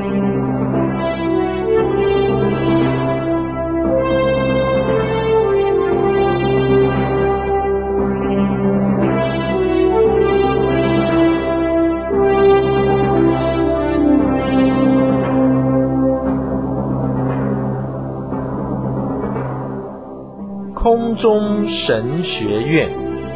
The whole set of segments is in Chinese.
空中神学院。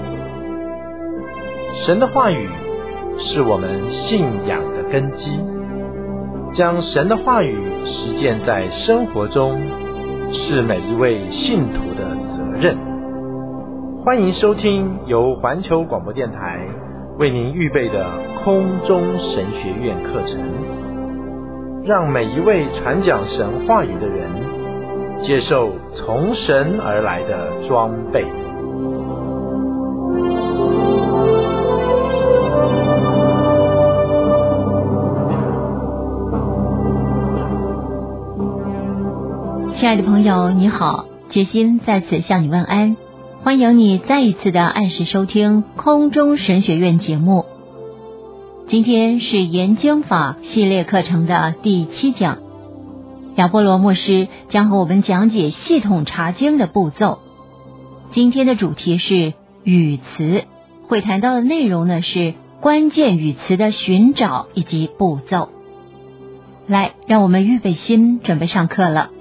神的话语是我们信仰的根基，将神的话语实践在生活中，是每一位信徒的责任。欢迎收听由环球广播电台为您预备的空中神学院课程，让每一位传讲神话语的人接受从神而来的装备。 亲爱的朋友，你好，决心在此向你问安，欢迎你再一次的按时收听空中神学院节目。今天是研经法系列课程的第7讲，亚波罗牧师将和我们讲解系统查经的步骤。今天的主题是语词，会谈到的内容呢是关键语词的寻找以及步骤。来，让我们预备心，准备上课了。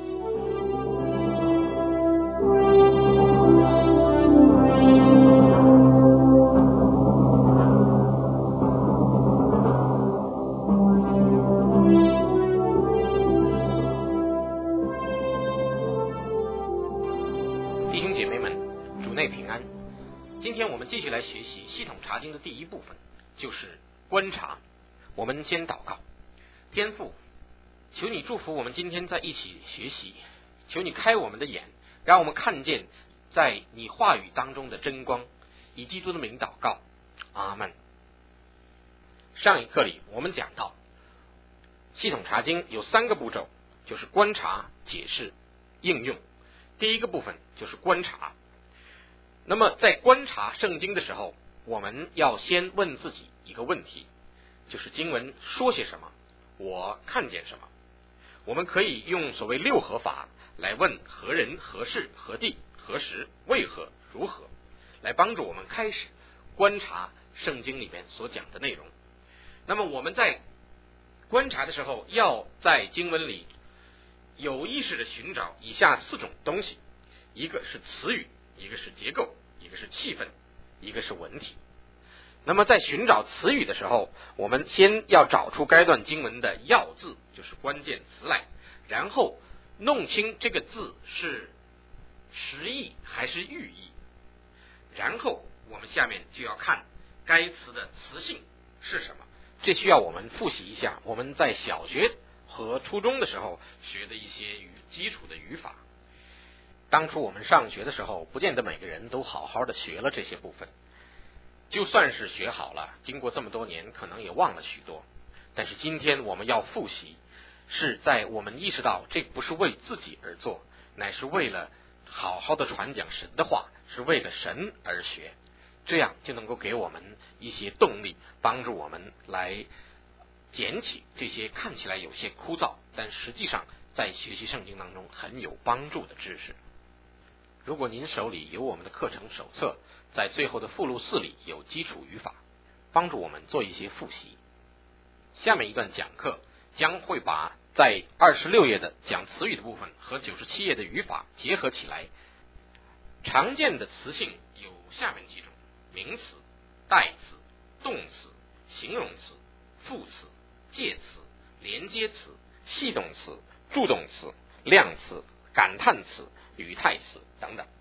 今天我们继续来学习系统查经的第一部分，就是观察。我们先祷告。天父，求你祝福我们今天在一起学习，求你开我们的眼，让我们看见在你话语当中的真光，以基督的名祷告，阿们。上一课里我们讲到系统查经有3个步骤，就是观察、解释、应用。第一个部分就是观察。那么在观察圣经的时候，我们要先问自己一个问题，就是经文说些什么，我看见什么。我们可以用所谓6何法来问何人、何事、何地、何时、为何、如何，来帮助我们开始观察圣经里面所讲的内容。那么我们在观察的时候，要在经文里有意识的寻找以下4种东西，一个是词语，一个是结构，一个是气氛，一个是文体。那么在寻找词语的时候，我们先要找出该段经文的要字，就是关键词来，然后弄清这个字是实义还是寓意，然后我们下面就要看该词的词性是什么。这需要我们复习一下我们在小学和初中的时候学的一些基础的语法。当初我们上学的时候，不见得每个人都好好的学了这些部分，就算是学好了，经过这么多年可能也忘了许多。但是今天我们要复习，是在我们意识到这不是为自己而做，乃是为了好好的传讲神的话，是为了神而学，这样就能够给我们一些动力，帮助我们来捡起这些看起来有些枯燥，但实际上在学习圣经当中很有帮助的知识。如果您手里有我们的课程手册，在最后的附录4里有基础语法，帮助我们做一些复习。下面一段讲课将会把在26页的讲词语的部分和97页的语法结合起来。常见的词性有下面几种：名词、代词、动词、形容词、副词、介词、连接词、系动词、助动词、量词、感叹词、语态词等等。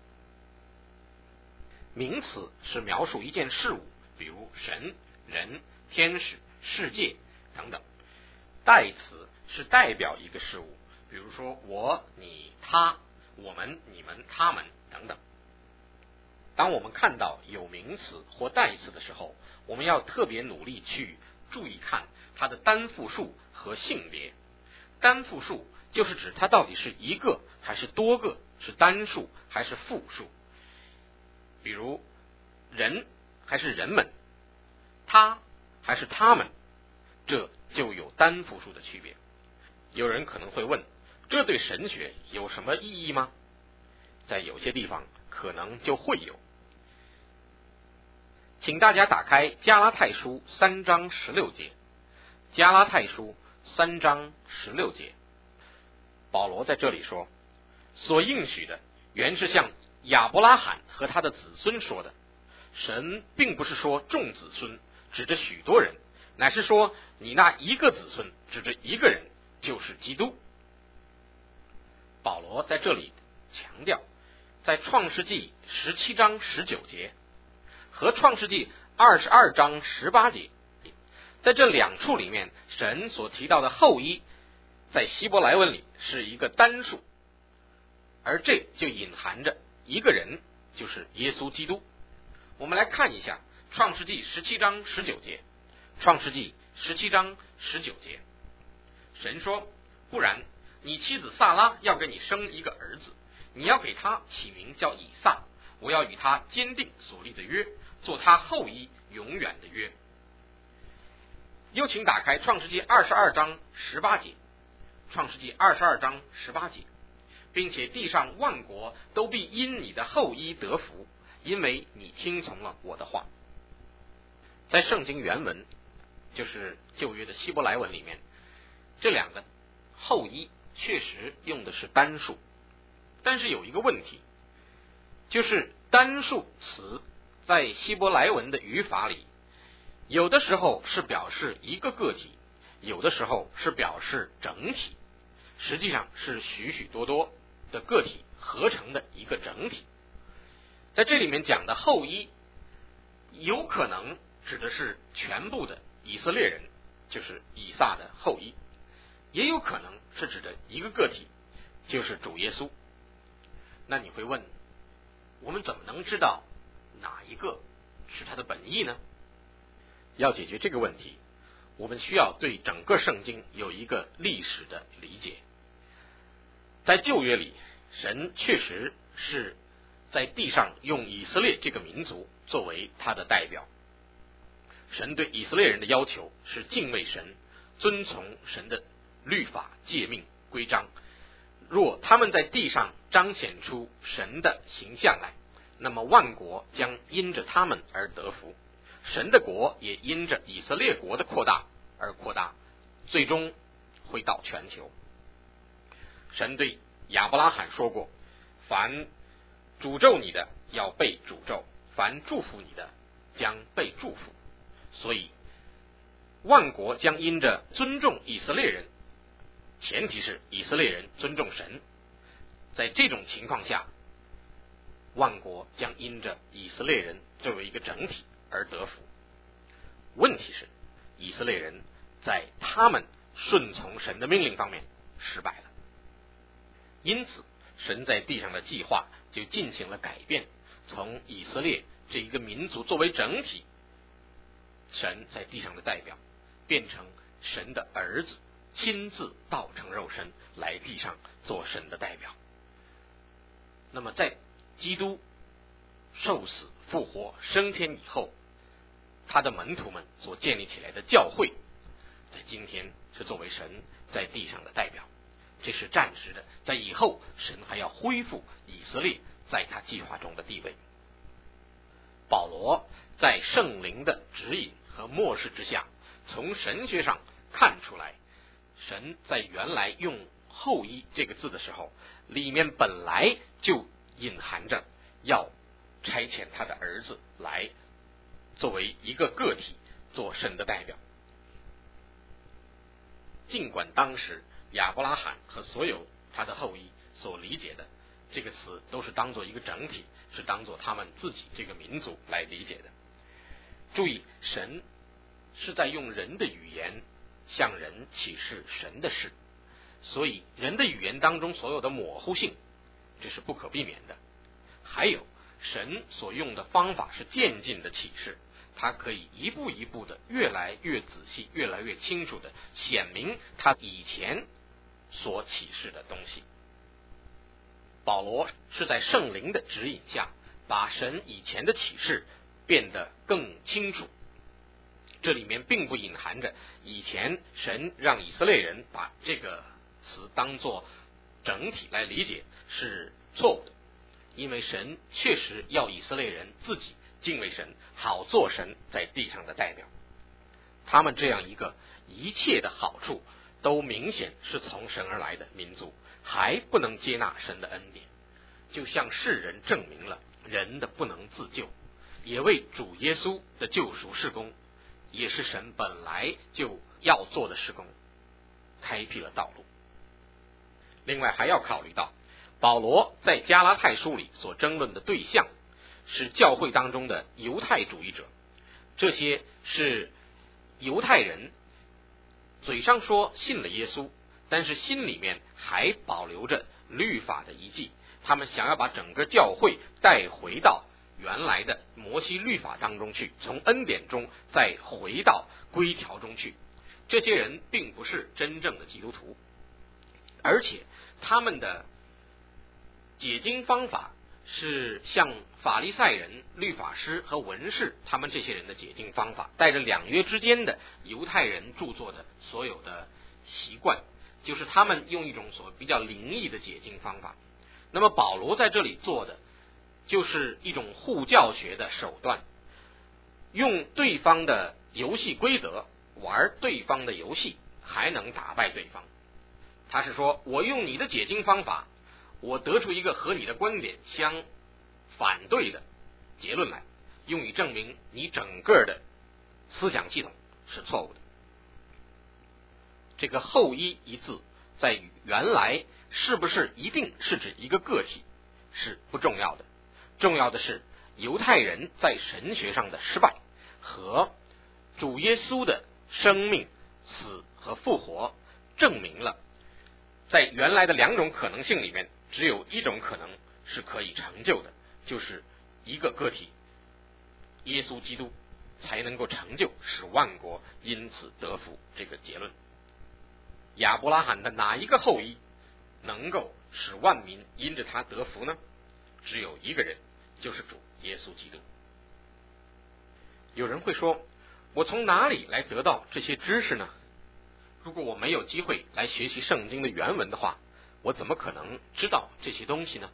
名词是描述一件事物，比如神、人、天使、世界等等。代词是代表一个事物，比如说我、你、他、我们、你们、他们等等。当我们看到有名词或代词的时候，我们要特别努力去注意看它的单复数和性别。单复数就是指它到底是一个还是多个，是单数还是复数。比如人还是人们，他还是他们，这就有单复数的区别。 有人可能会问，这对神学有什么意义吗？在有些地方可能就会有。请大家打开加拉太书3章16节，加拉太书3章16节，保罗在这里说，所应许的原是向亚伯拉罕和他的子孙说的，神并不是说众子孙指着许多人，乃是说你那一个子孙指着一个人，就是基督。保罗在这里强调，在创世纪17章19节和创世纪22章18节，在这两处里面，神所提到的后裔在希伯来文里是一个单数，而这就隐含着一个人，就是耶稣基督。我们来看一下创世纪17章19节，创世纪17章19节，神说，不然你妻子撒拉要给你生一个儿子，你要给他起名叫以撒，我要与他坚定所立的约，做他后裔永远的约。又请打开创世纪22章18节，创世纪22章18节，并且地上万国都必因你的后裔得福，因为你听从了我的话。在圣经原文，就是旧约的希伯来文里面，这两个后裔确实用的是单数，但是有一个问题，就是单数词在希伯来文的语法里，有的时候是表示一个个体，有的时候是表示整体，实际上是许许多多的个体合成的一个整体。在这里面讲的后裔，有可能指的是全部的以色列人，就是以撒的后裔，也有可能是指的一个个体，就是主耶稣。那你会问，我们怎么能知道哪一个是他的本意呢？要解决这个问题，我们需要对整个圣经有一个历史的理解。在旧约里，神确实是在地上用以色列这个民族作为他的代表。神对以色列人的要求是敬畏神，遵从神的律法诫命规章。若他们在地上彰显出神的形象来，那么万国将因着他们而得福，神的国也因着以色列国的扩大而扩大，最终会到全球。神对亚伯拉罕说过，凡诅咒你的要被诅咒，凡祝福你的将被祝福。所以万国将因着尊重以色列人，前提是以色列人尊重神，在这种情况下，万国将因着以色列人作为一个整体而得福。问题是，以色列人在他们顺从神的命令方面失败了，因此神在地上的计划就进行了改变，从以色列这一个民族作为整体，神在地上的代表，变成神的儿子亲自道成肉身来地上做神的代表。那么在基督受死复活升天以后，他的门徒们所建立起来的教会，在今天是作为神在地上的代表，这是暂时的，在以后神还要恢复以色列在他计划中的地位。保罗在圣灵的指引和默示之下，从神学上看出来，神在原来用后裔这个字的时候，里面本来就隐含着要差遣他的儿子来作为一个个体做神的代表。尽管当时亚伯拉罕和所有他的后裔所理解的这个词都是当做一个整体，是当做他们自己这个民族来理解的。注意，神是在用人的语言向人启示神的事，所以人的语言当中所有的模糊性，这是不可避免的。还有，神所用的方法是渐进的启示，他可以一步一步的越来越仔细，越来越清楚的显明他以前所启示的东西。保罗是在圣灵的指引下，把神以前的启示变得更清楚。这里面并不隐含着以前神让以色列人把这个词当作整体来理解是错误的，因为神确实要以色列人自己敬畏神，好做神在地上的代表。他们这样一个一切的好处都明显是从神而来的民族，还不能接纳神的恩典，就向世人证明了人的不能自救，也为主耶稣的救赎事工，也是神本来就要做的事工，开辟了道路。另外还要考虑到保罗在加拉太书里所争论的对象是教会当中的犹太主义者，这些是犹太人嘴上说信了耶稣，但是心里面还保留着律法的遗迹，他们想要把整个教会带回到原来的摩西律法当中去，从恩典中再回到规条中去。这些人并不是真正的基督徒，而且他们的解经方法是像法利赛人、律法师和文士他们这些人的解经方法，带着两约之间的犹太人著作的所有的习惯，就是他们用一种所谓比较灵异的解经方法。那么保罗在这里做的就是一种护教学的手段，用对方的游戏规则玩对方的游戏，还能打败对方。他是说，我用你的解经方法，我得出一个和你的观点相反对的结论来，用以证明你整个的思想系统是错误的。这个后一一字在于原来是不是一定是指一个个体是不重要的，重要的是犹太人在神学上的失败和主耶稣的生命、死和复活证明了在原来的两种可能性里面，只有一种可能是可以成就的，就是一个个体耶稣基督才能够成就使万国因此得福这个结论。亚伯拉罕的哪一个后裔能够使万民因着他得福呢？只有一个人，就是主耶稣基督。有人会说，我从哪里来得到这些知识呢？如果我没有机会来学习圣经的原文的话，我怎么可能知道这些东西呢？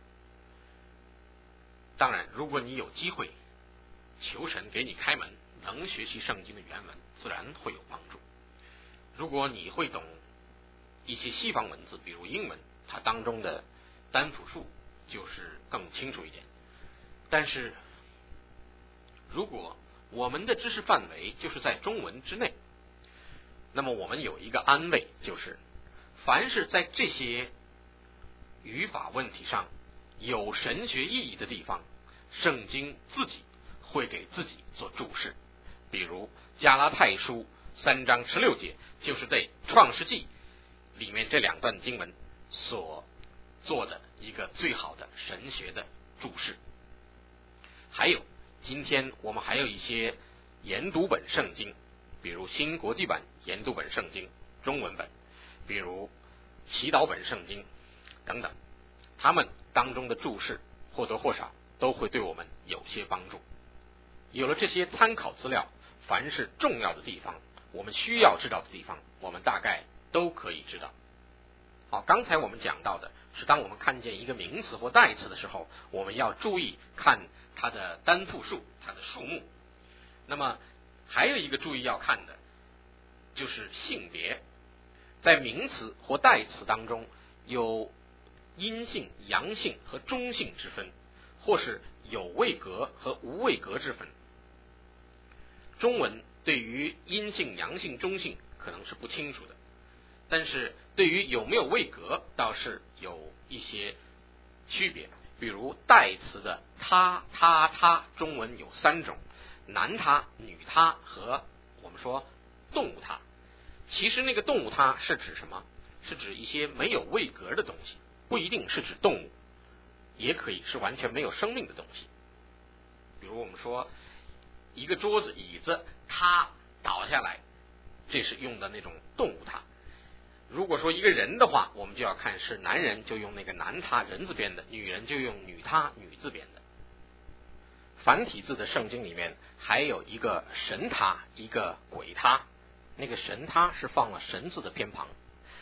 当然，如果你有机会求神给你开门，能学习圣经的原文，自然会有帮助。如果你会懂一些西方文字，比如英文，它当中的单复数就是更清楚一点。但是如果我们的知识范围就是在中文之内，那么我们有一个安慰，就是凡是在这些语法问题上有神学意义的地方，圣经自己会给自己做注释。比如加拉太书3章16节就是对创世纪里面这两段经文所做的一个最好的神学的注释。还有今天我们还有一些研读本圣经，比如新国际版研读本圣经中文本，比如祈祷本圣经等等，他们当中的注释或多或少都会对我们有些帮助。有了这些参考资料，凡是重要的地方，我们需要知道的地方，我们大概都可以知道。好，刚才我们讲到的是当我们看见一个名词或代词的时候，我们要注意看它的单复数，它的数目。那么还有一个注意要看的就是性别，在名词或代词当中有阴性、阳性和中性之分，或是有位格和无位格之分。中文对于阴性、阳性、中性可能是不清楚的，但是对于有没有位格倒是有一些区别。比如代词的他、他、他，中文有3种，男他、女他和我们说动物他。其实那个动物他是指什么？是指一些没有位格的东西，不一定是指动物，也可以是完全没有生命的东西。比如我们说一个桌子、椅子它倒下来，这是用的那种动物他。如果说一个人的话，我们就要看是男人就用那个男他人字边的，女人就用女他女字边的。繁体字的圣经里面还有一个神他，一个鬼他，那个神他是放了神字的偏旁，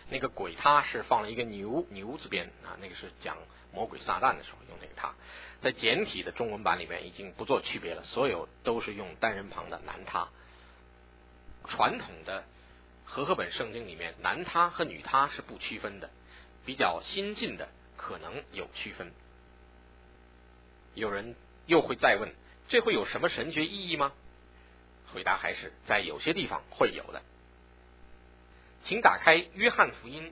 那个鬼他是放了一个牛字边啊，那个是讲魔鬼撒旦的时候用那个他。在简体的中文版里面已经不做区别了，所有都是用单人旁的男他。传统的和合本圣经里面，男他和女他是不区分的，比较新进的可能有区分。有人又会再问，这会有什么神学意义吗？回答还是在有些地方会有的。请打开约翰福音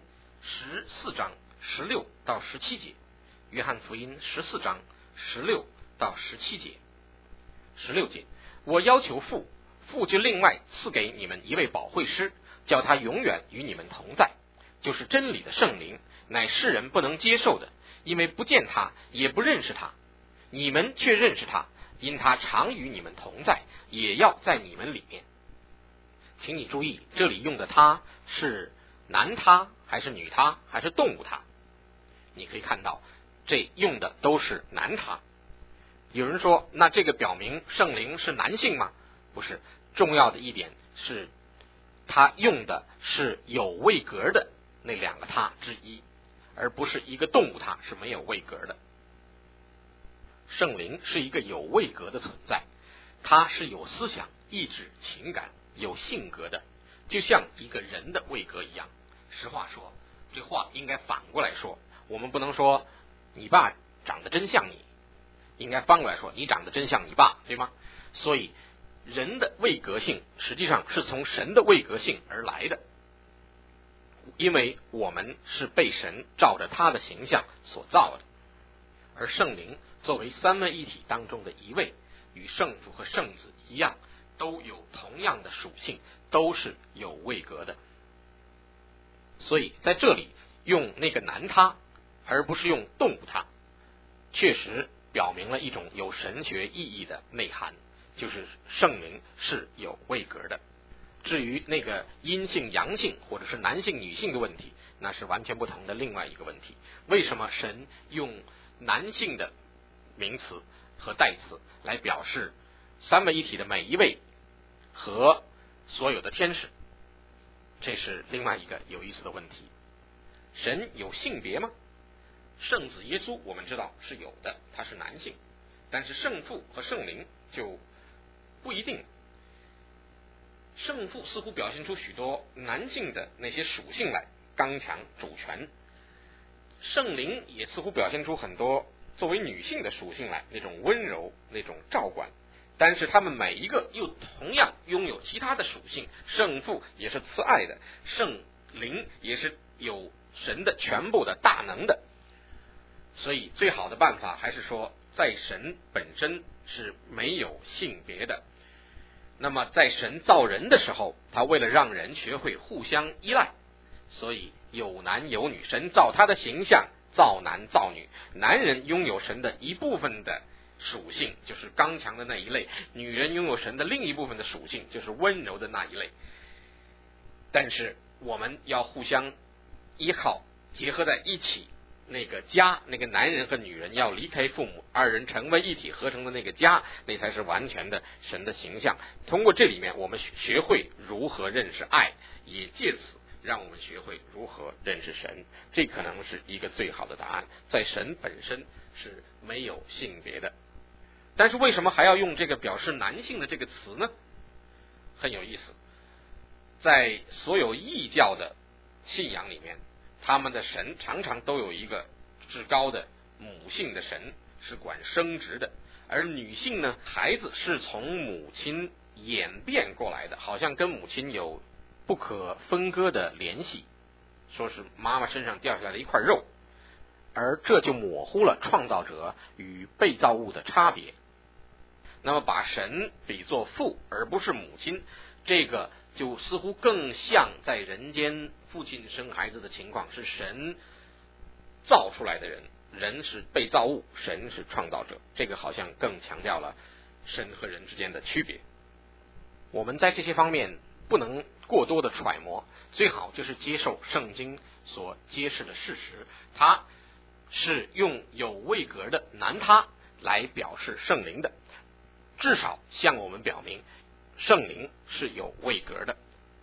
14章16到17节，约翰福音14章16到17节。16节，我要求父，父就另外赐给你们一位保惠师，叫他永远与你们同在，就是真理的圣灵，乃世人不能接受的，因为不见他，也不认识他。你们却认识他，因他常与你们同在，也要在你们里面。请你注意，这里用的他是男他还是女他还是动物他？你可以看到这用的都是男他。有人说，那这个表明圣灵是男性吗？不是，重要的一点是他用的是有位格的那两个他之一，而不是一个动物他是没有位格的。圣灵是一个有位格的存在，它是有思想、意志、情感、有性格的，就像一个人的位格一样。实话说，这话应该反过来说，我们不能说你爸长得真像你，应该翻过来说你长得真像你爸，对吗？所以人的位格性实际上是从神的位格性而来的，因为我们是被神照着他的形象所造的。而圣灵作为三位一体当中的一位，与圣父和圣子一样，都有同样的属性，都是有位格的。所以在这里用那个男他而不是用动物他，确实表明了一种有神学意义的内涵，就是圣灵是有位格的。至于那个阴性阳性或者是男性女性的问题，那是完全不同的另外一个问题。为什么神用男性的名词和代词来表示三位一体的每一位和所有的天使？这是另外一个有意思的问题。神有性别吗？圣子耶稣我们知道是有的，他是男性，但是圣父和圣灵就不一定。圣父似乎表现出许多男性的那些属性来，刚强、主权；圣灵也似乎表现出很多作为女性的属性来，那种温柔、那种照管。但是他们每一个又同样拥有其他的属性，圣父也是慈爱的，圣灵也是有神的全部的大能的。所以最好的办法还是说，在神本身是没有性别的。那么在神造人的时候，他为了让人学会互相依赖，所以有男有女，神造他的形象，造男造女，男人拥有神的一部分的属性，就是刚强的那一类；女人拥有神的另一部分的属性，就是温柔的那一类。但是我们要互相依靠，结合在一起，那个家，那个男人和女人要离开父母，二人成为一体合成的那个家，那才是完全的神的形象。通过这里面我们学会如何认识爱，也借此让我们学会如何认识神。这可能是一个最好的答案，在神本身是没有性别的。但是为什么还要用这个表示男性的这个词呢？很有意思，在所有异教的信仰里面，他们的神常常都有一个至高的母性的神，是管生殖的，而女性呢，孩子是从母亲演变过来的，好像跟母亲有不可分割的联系，说是妈妈身上掉下来的一块肉，而这就模糊了创造者与被造物的差别。那么把神比作父而不是母亲，这个就似乎更像在人间父亲生孩子的情况，是神造出来的人，人是被造物，神是创造者，这个好像更强调了神和人之间的区别。我们在这些方面不能过多的揣摩，最好就是接受圣经所揭示的事实，它是用有位格的男他来表示圣灵的，至少向我们表明圣灵是有位格的，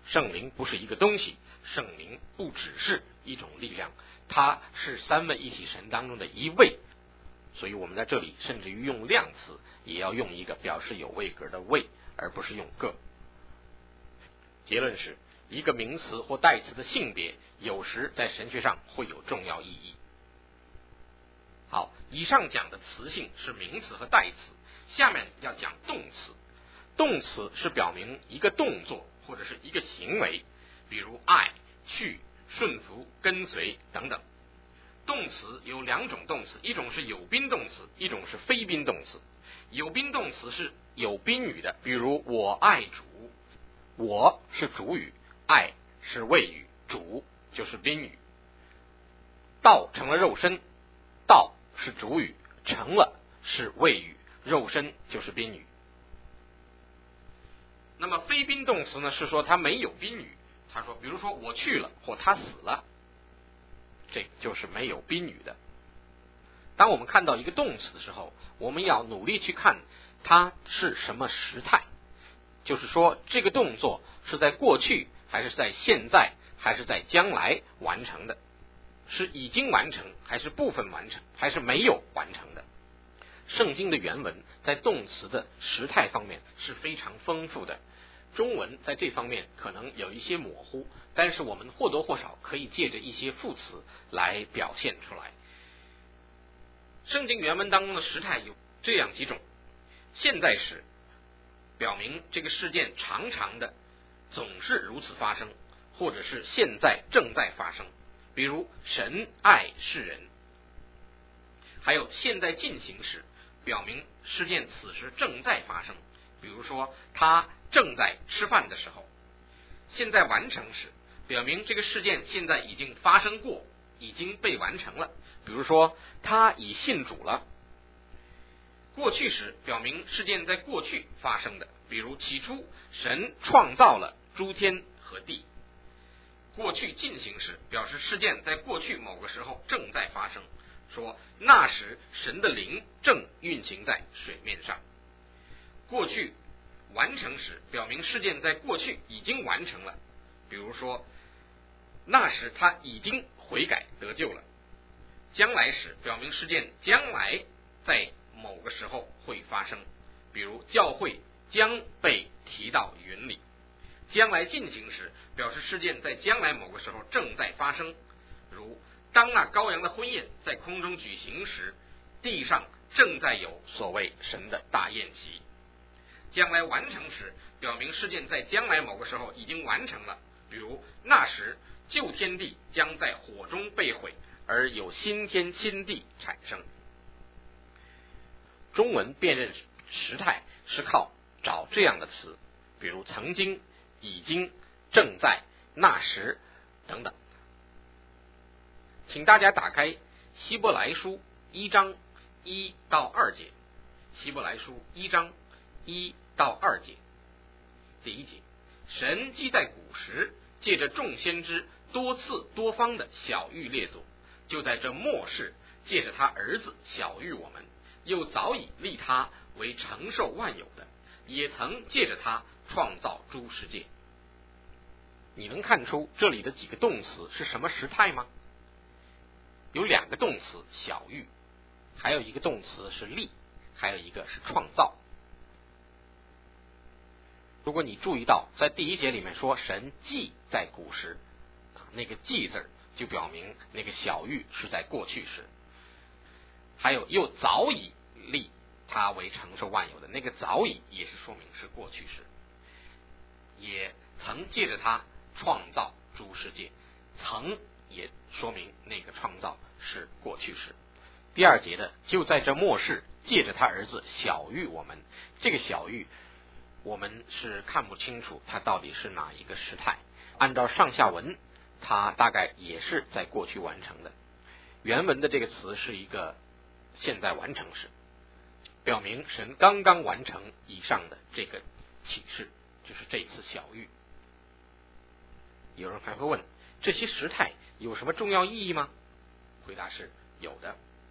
圣灵不是一个东西，圣灵不只是一种力量，它是三位一体神当中的一位。所以我们在这里甚至于用量词也要用一个表示有位格的位，而不是用个。结论是，一个名词或代词的性别有时在神学上会有重要意义。好，以上讲的词性是名词和代词，下面要讲动词。动词是表明一个动作或者是一个行为，比如爱、去、顺服、跟随等等。动词有两种动词，一种是有宾动词，一种是非宾动词。有宾动词是有宾语的，比如我爱主，我是主语，爱是谓语，主就是宾语。道成了肉身，道是主语，成了是谓语，肉身就是宾语。那么非宾动词呢，是说它没有宾语，他说比如说我去了或他死了，这就是没有宾语的。当我们看到一个动词的时候，我们要努力去看它是什么时态，就是说这个动作是在过去还是在现在还是在将来完成的，是已经完成还是部分完成还是没有完成的。圣经的原文在动词的时态方面是非常丰富的，中文在这方面可能有一些模糊，但是我们或多或少可以借着一些副词来表现出来。圣经原文当中的时态有这样几种：现在时，表明这个事件常常的总是如此发生，或者是现在正在发生，比如神爱世人。还有现在进行时，表明事件此时正在发生，比如说他正在吃饭的时候。现在完成时，表明这个事件现在已经发生过，已经被完成了，比如说他已信主了。过去时，表明事件在过去发生的，比如起初神创造了诸天和地。过去进行时，表示事件在过去某个时候正在发生，说那时神的灵正运行在水面上。过去完成时，表明事件在过去已经完成了，比如说那时他已经悔改得救了。将来时，表明事件将来在某个时候会发生，比如教会将被提到云里。将来进行时，表示事件在将来某个时候正在发生，如当那羔羊的婚宴在空中举行时，地上正在有所谓神的大宴席。将来完成时，表明事件在将来某个时候已经完成了，比如那时旧天地将在火中被毁，而有新天新地产生。中文辨认时态是靠找这样的词，比如曾经、已经、正在、那时等等。请大家打开希伯来书1章1到2节。希伯来书1章1到2节。第一节，神既在古时借着众先知多次多方的晓谕列祖，就在这末世借着他儿子晓谕我们，又早已立他为承受万有的，也曾借着他创造诸世界。你能看出这里的几个动词是什么时态吗？有两个动词晓谕，还有一个动词是立，还有一个是创造。如果你注意到在第一节里面说神既在古时，那个既字就表明那个晓谕是在过去时。还有又早已立他为承受万有的，那个早已也是说明是过去时。也曾借着他创造诸世界，曾也说明那个创造是过去时。第二节的就在这末世借着他儿子晓谕我们，这个晓谕我们是看不清楚它到底是哪一个时态，按照上下文它大概也是在过去完成的。原文的这个词是一个现在完成时，表明神刚刚完成以上的这个启示，就是这次晓谕。有人还会问，这些时态有什么重要意义吗？回答是有的。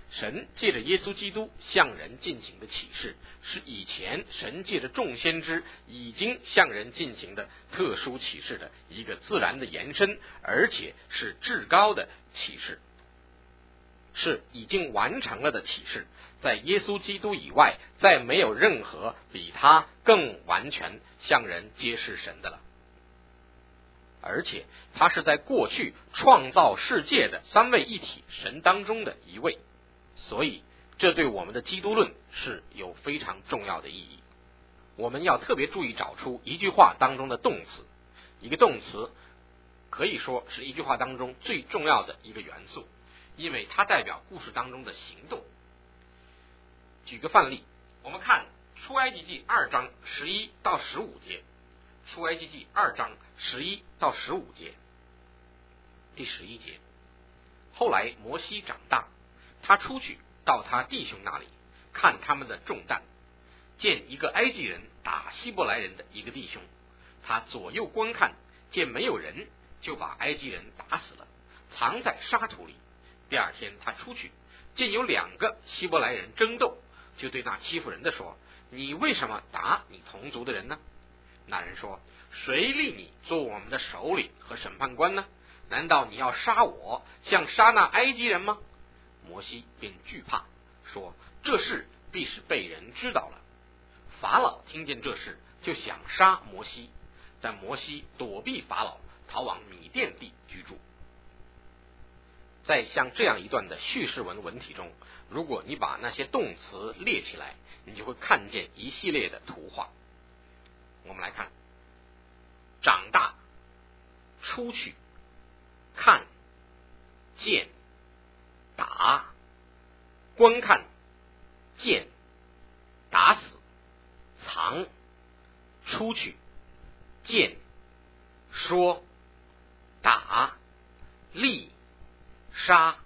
神借着耶稣基督向人进行的启示，是以前神借着众先知已经向人进行的特殊启示的一个自然的延伸，而且是至高的启示，是已经完成了的启示。在耶稣基督以外，再没有任何比他更完全向人揭示神的了。而且他是在过去创造世界的三位一体神当中的一位，所以这对我们的基督论是有非常重要的意义。我们要特别注意找出一句话当中的动词，一个动词可以说是一句话当中最重要的一个元素，因为它代表故事当中的行动。举个范例，我们看出埃及记2章11到15节，出埃及记2章11到15节。第11节，后来摩西长大，他出去到他弟兄那里，看他们的重担，见一个埃及人打希伯来人的一个弟兄，他左右观看，见没有人，就把埃及人打死了，藏在沙土里。第二天他出去，见有2个希伯来人争斗，就对那欺负人的说：你为什么打你同族的人呢？那人说：谁立你做我们的首领和审判官呢？难道你要杀我，像杀那埃及人吗？摩西便惧怕，说：这事必是被人知道了。法老听见这事，就想杀摩西，但摩西躲避法老，逃往米甸地居住。在像这样一段的叙事文体中，如果你把那些动词列起来，你就会看见一系列的图画。我们来看：长大、出去、看、见、打、观看、见、打死、藏、出去、见、说、打、立、杀、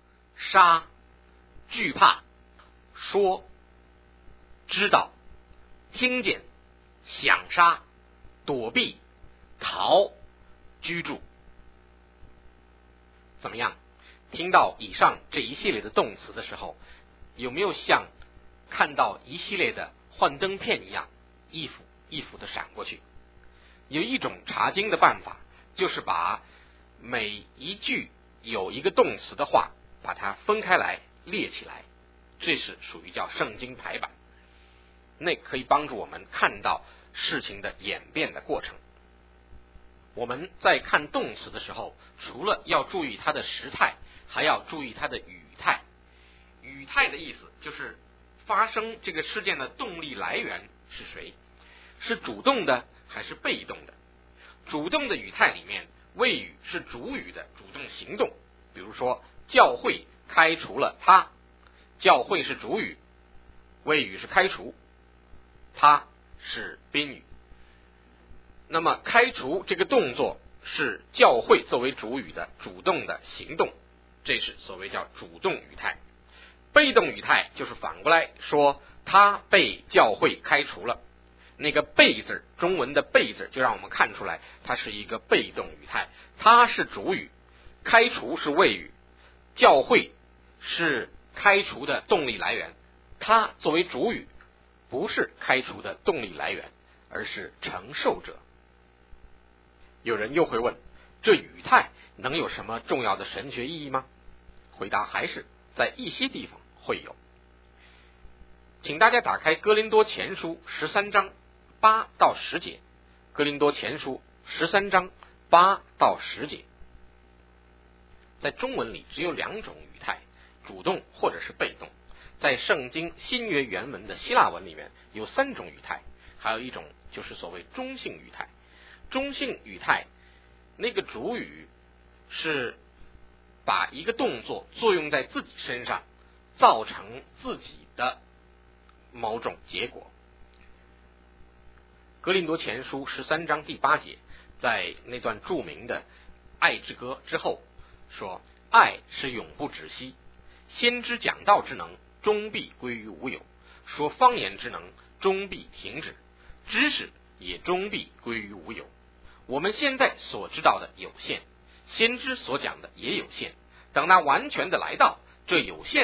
惧怕、说、知道、听见、想杀、躲避、逃、居住。怎么样？听到以上这一系列的动词的时候，有没有像看到一系列的幻灯片一样，一幅一幅的闪过去？有一种查经的办法，就是把每一句有一个动词的话，把它分开来列起来，这是属于叫圣经排版，那可以帮助我们看到事情的演变的过程。我们在看动词的时候，除了要注意它的时态，还要注意它的语态。语态的意思就是发生这个事件的动力来源是谁，是主动的还是被动的。主动的语态里面，谓语是主语的主动行动，比如说教会开除了他，教会是主语，谓语是开除，他是宾语。那么开除这个动作是教会作为主语的主动的行动，这是所谓叫主动语态。被动语态就是反过来说，他被教会开除了，那个被字，中文的被字就让我们看出来它是一个被动语态，它是主语，开除是谓语，教会是开除的动力来源，它作为主语不是开除的动力来源，而是承受者。有人又会问，这语态能有什么重要的神学意义吗？回答还是在一些地方会有。请大家打开哥林多前书13章8到10节，哥林多前书13章8到10节。在中文里只有2种语态，主动或者是被动。在圣经新约原文的希腊文里面有3种语态，还有一种就是所谓中性语态。中性语态，那个主语是把一个动作作用在自己身上，造成自己的某种结果。哥林多前书13章第8节，在那段著名的爱之歌之后说，爱是永不止息，先知讲道之能终必归于无有，说方言之能终必停止，知识也终必归于无有。我们现在所知道的有限，先知所讲的也有限，等那完全的来到，这有限的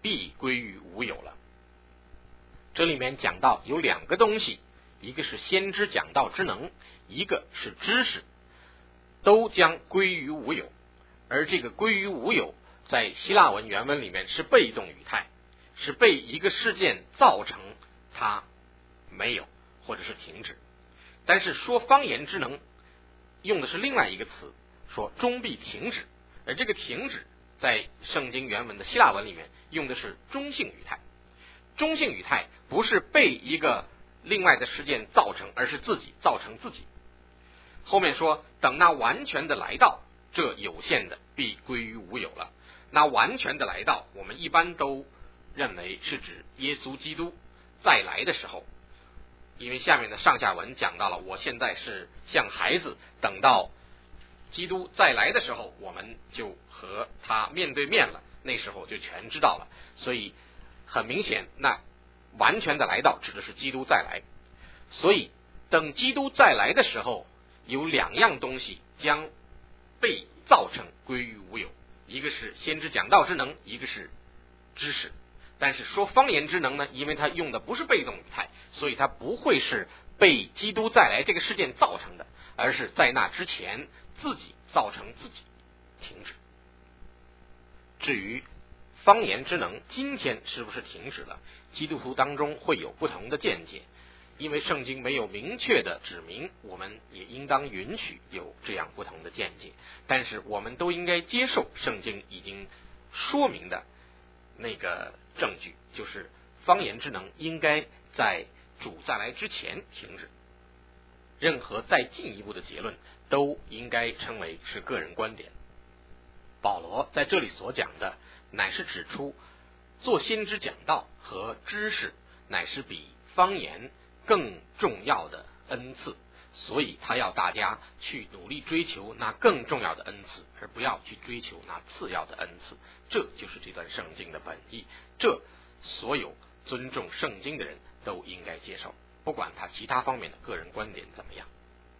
必归于无有了。这里面讲到有两个东西，一个是先知讲道之能，一个是知识，都将归于无有。而这个归于无有在希腊文原文里面是被动语态，是被一个事件造成它没有或者是停止。但是说方言之能用的是另外一个词，说终必停止，而这个停止在圣经原文的希腊文里面用的是中性语态。中性语态不是被一个另外的事件造成，而是自己造成自己。后面说等那完全的来到，这有限的必归于无有了。那完全的来到我们一般都认为是指耶稣基督再来的时候，因为下面的上下文讲到了我现在是像孩子，等到基督再来的时候我们就和他面对面了，那时候就全知道了。所以很明显，那完全的来到指的是基督再来。所以等基督再来的时候，有两样东西将被造成归于无有，一个是先知讲道之能，一个是知识。但是说方言之能呢，因为它用的不是被动语态，所以它不会是被基督再来这个事件造成的，而是在那之前自己造成自己停止。至于方言之能今天是不是停止了，基督徒当中会有不同的见解，因为圣经没有明确的指明，我们也应当允许有这样不同的见解。但是我们都应该接受圣经已经说明的那个证据，就是方言之能应该在主再来之前停止。任何再进一步的结论都应该称为是个人观点。保罗在这里所讲的乃是指出做先知讲道和知识乃是比方言更重要的恩赐，所以他要大家去努力追求那更重要的恩赐，而不要去追求那次要的恩赐。这就是这段圣经的本意，这所有尊重圣经的人都应该接受，不管他其他方面的个人观点怎么样。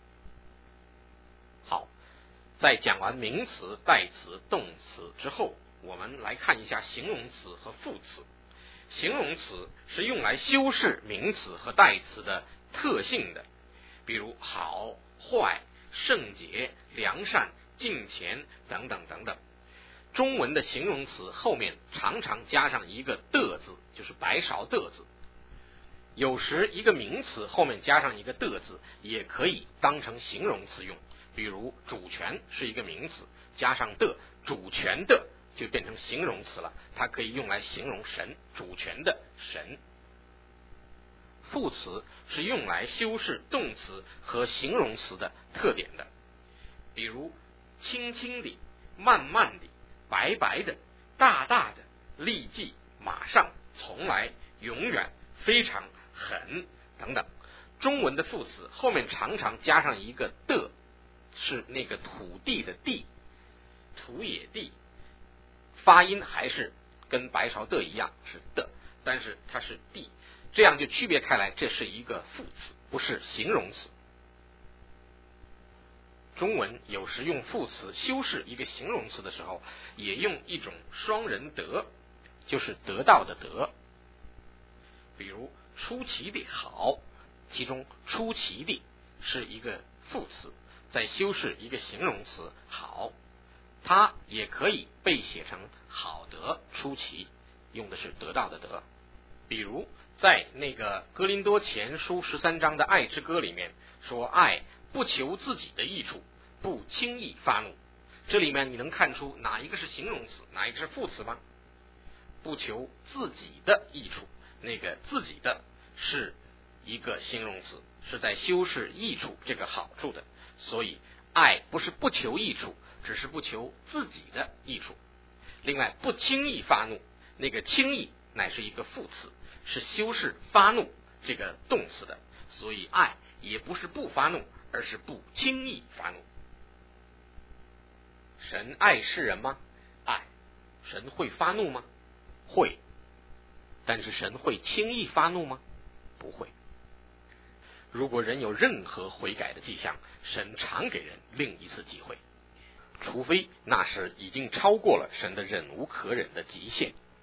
好，在讲完名词、代词、动词之后，我们来看一下形容词和副词。形容词是用来修饰名词和代词的特性的，比如好、坏、圣洁、良善、敬虔等等等等。中文的形容词后面常常加上一个的字，就是白勺的字。有时一个名词后面加上一个的字也可以当成形容词用，比如主权是一个名词，加上的，主权的就变成形容词了，它可以用来形容神，主权的神。副词是用来修饰动词和形容词的特点的，比如轻轻地、慢慢地、白白的、大大的、立即、马上、从来、永远、非常、很等等。中文的副词后面常常加上一个的，是那个土地的地，土也地，发音还是跟白勺的一样是的，但是它是地，这样就区别开来，这是一个副词，不是形容词。中文有时用副词修饰一个形容词的时候，也用一种双人得，就是得到的得。比如出奇的好，其中出奇的是一个副词，在修饰一个形容词好，它也可以被写成好得出奇，用的是得到的得。比如在那个哥林多前书13章的爱之歌里面说，爱不求自己的益处，不轻易发怒。这里面你能看出哪一个是形容词，哪一个是副词吗？不求自己的益处，那个自己的是一个形容词，是在修饰益处这个好处的，所以爱不是不求益处，只是不求自己的益处。另外不轻易发怒，那个轻易乃是一个副词，是修饰发怒这个动词的，所以爱也不是不发怒，而是不轻易发怒。神爱世人吗？爱。神会发怒吗？会。但是神会轻易发怒吗？不会。如果人有任何悔改的迹象，神常给人另一次机会，除非那是已经超过了神的忍无可忍的极限。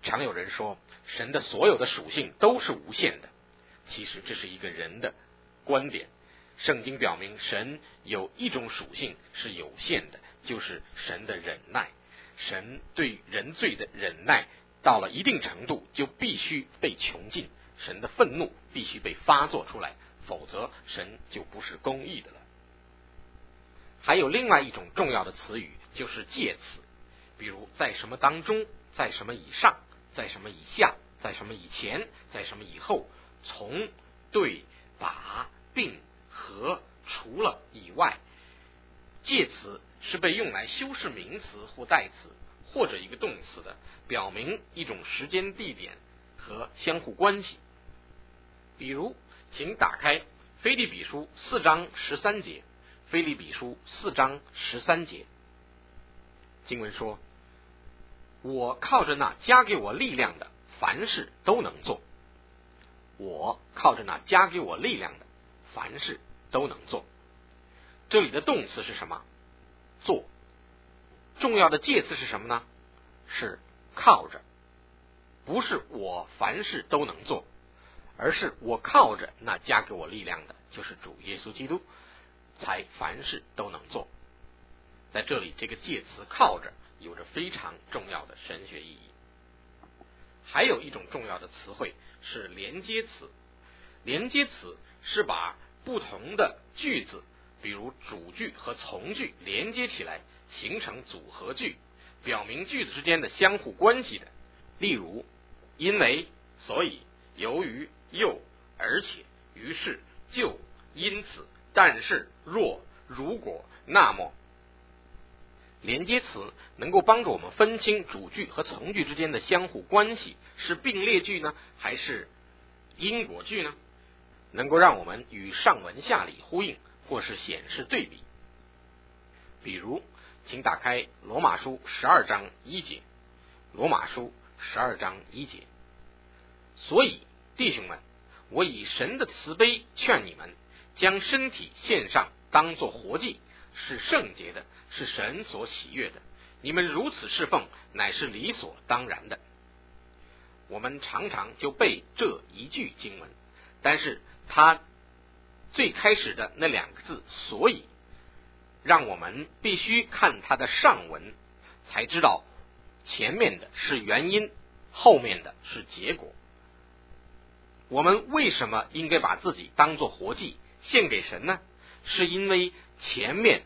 常有人说神的所有的属性都是无限的，其实这是一个人的观点。圣经表明神有一种属性是有限的，就是神的忍耐。神对人罪的忍耐到了一定程度就必须被穷尽，神的愤怒必须被发作出来，否则神就不是公义的了。还有另外一种重要的词语，就是介词，比如在什么当中，在什么以上，在什么以下，在什么以前，在什么以后，从、对、把、并、和、除了以外。介词是被用来修饰名词或代词或者一个动词的，表明一种时间、地点和相互关系。比如请打开腓立比书4章13节，腓立比书4章13节，经文说，我靠着那加给我力量的，凡事都能做。我靠着那加给我力量的，凡事都能做。这里的动词是什么？做。重要的介词是什么呢？是靠着。不是我凡事都能做，而是我靠着那加给我力量的，就是主耶稣基督，才凡事都能做。在这里，这个介词靠着有着非常重要的神学意义。还有一种重要的词汇是连接词。连接词是把不同的句子，比如主句和从句连接起来形成组合句，表明句子之间的相互关系的。例如因为、所以、由于、又、而且、于是、就、因此、但是、若、如果、那么。连接词能够帮助我们分清主句和从句之间的相互关系，是并列句呢，还是因果句呢？能够让我们与上文下理呼应，或是显示对比。比如请打开罗马书12章1节，罗马书12章1节，所以弟兄们，我以神的慈悲劝你们，将身体献上，当作活祭，是圣洁的，是神所喜悦的。你们如此侍奉，乃是理所当然的。我们常常就背这一句经文，但是它最开始的那2个字所以，让我们必须看它的上文，才知道前面的是原因，后面的是结果。我们为什么应该把自己当作活祭献给神呢？是因为前面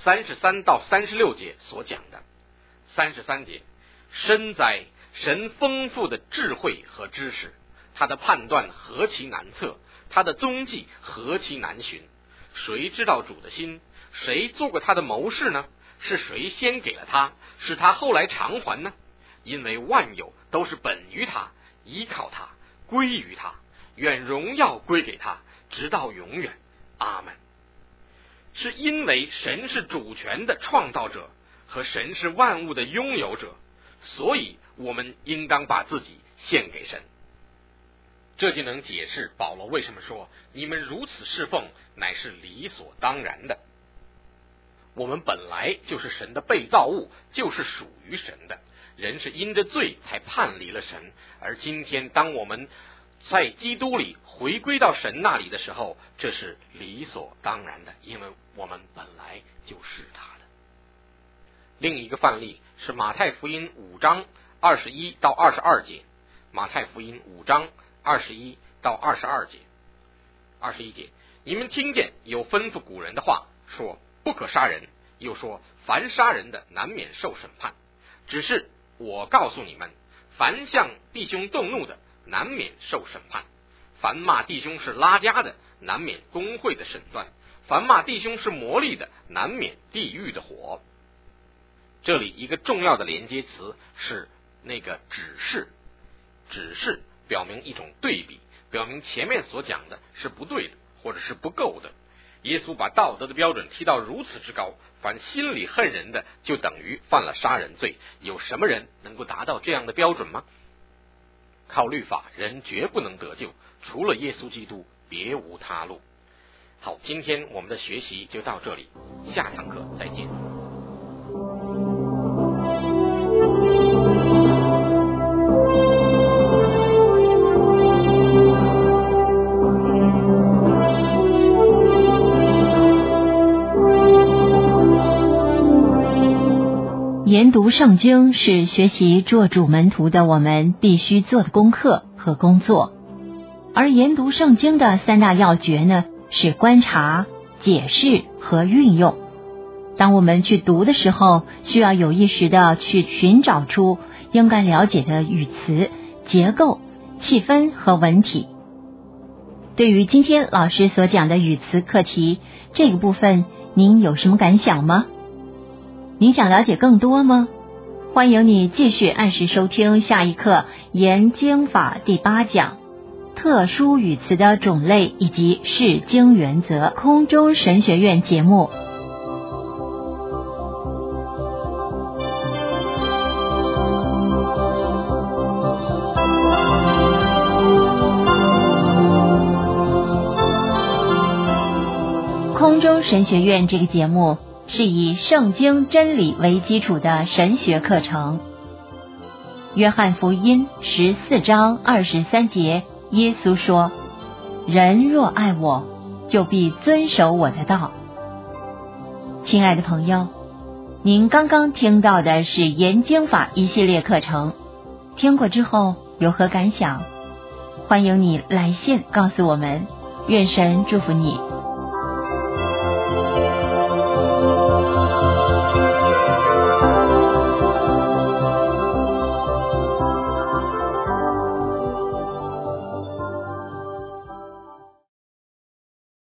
33到36节所讲的。33节，深哉神丰富的智慧和知识，他的判断何其难测，他的踪迹何其难寻。谁知道主的心？谁做过他的谋士呢？是谁先给了他，使他后来偿还呢？因为万有都是本于他，依靠他，归于他，愿荣耀归给他，直到永远。阿们。是因为神是主权的创造者，和神是万物的拥有者，所以我们应当把自己献给神。这就能解释保罗为什么说你们如此侍奉，乃是理所当然的。我们本来就是神的被造物，就是属于神的。人是因着罪才叛离了神，而今天当我们在基督里回归到神那里的时候，这是理所当然的，因为我们本来就是他的。另一个范例是马太福音5章21到22节，马太福音5章21到22节。21节，你们听见有吩咐古人的话，说不可杀人，又说凡杀人的难免受审判。只是我告诉你们，凡向弟兄动怒的，难免受审判；凡骂弟兄是拉加的，难免公会的审断；凡骂弟兄是魔力的，难免地狱的火。这里一个重要的连接词是那个只是，只是表明一种对比，表明前面所讲的是不对的，或者是不够的。耶稣把道德的标准提到如此之高，凡心里恨人的，就等于犯了杀人罪。有什么人能够达到这样的标准吗？靠律法人绝不能得救，除了耶稣基督，别无他路。好，今天我们的学习就到这里，下堂课再见。 研读圣经是学习做主门徒的我们必须做的功课和工作，而研读圣经的3大要诀呢，是观察、解释和运用。当我们去读的时候，需要有意识的去寻找出应该了解的语词、结构、气氛和文体。对于今天老师所讲的语词课题这个部分，您有什么感想吗？您想了解更多吗？欢迎你继续按时收听下一课研经法第8讲，特殊语词的种类以及释经原则，空中神学院节目。空中神学院这个节目是以圣经真理为基础的神学课程。约翰福音14章23节，耶稣说：人若爱我，就必遵守我的道。亲爱的朋友，您刚刚听到的是研经法一系列课程，听过之后有何感想？欢迎你来信告诉我们，愿神祝福你。